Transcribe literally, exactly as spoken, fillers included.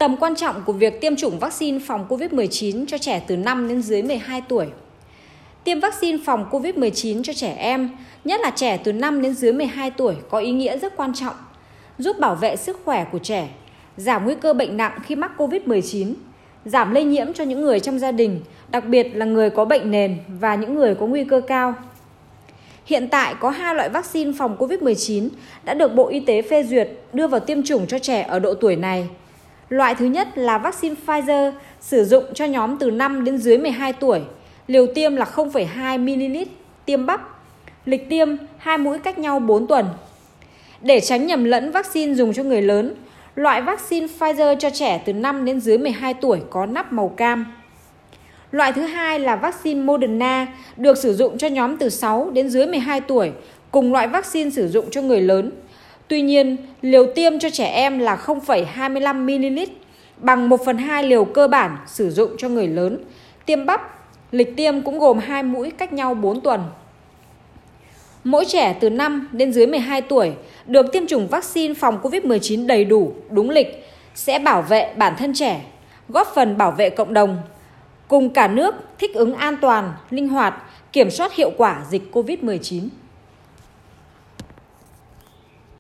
Tầm quan trọng của việc tiêm chủng vaccine phòng Covid mười chín cho trẻ từ năm đến dưới mười hai tuổi. Tiêm vaccine phòng Covid mười chín cho trẻ em, nhất là trẻ từ năm đến dưới mười hai tuổi có ý nghĩa rất quan trọng, giúp bảo vệ sức khỏe của trẻ, giảm nguy cơ bệnh nặng khi mắc Covid mười chín, giảm lây nhiễm cho những người trong gia đình, đặc biệt là người có bệnh nền và những người có nguy cơ cao. Hiện tại có hai loại vaccine phòng Covid mười chín đã được Bộ Y tế phê duyệt đưa vào tiêm chủng cho trẻ ở độ tuổi này. Loại thứ nhất là vaccine Pfizer sử dụng cho nhóm từ năm đến dưới mười hai tuổi, liều tiêm là không phẩy hai mi-li-lít tiêm bắp, lịch tiêm hai mũi cách nhau bốn tuần. Để tránh nhầm lẫn vaccine dùng cho người lớn, loại vaccine Pfizer cho trẻ từ năm đến dưới mười hai tuổi có nắp màu cam. Loại thứ hai là vaccine Moderna được sử dụng cho nhóm từ sáu đến dưới mười hai tuổi, cùng loại vaccine sử dụng cho người lớn. Tuy nhiên, liều tiêm cho trẻ em là không phẩy hai mươi lăm mi-li-lít, bằng một phần hai liều cơ bản sử dụng cho người lớn. Tiêm bắp, lịch tiêm cũng gồm hai mũi cách nhau bốn tuần. Mỗi trẻ từ năm đến dưới mười hai tuổi được tiêm chủng vaccine phòng Covid mười chín đầy đủ, đúng lịch, sẽ bảo vệ bản thân trẻ, góp phần bảo vệ cộng đồng, cùng cả nước thích ứng an toàn, linh hoạt, kiểm soát hiệu quả dịch Covid mười chín.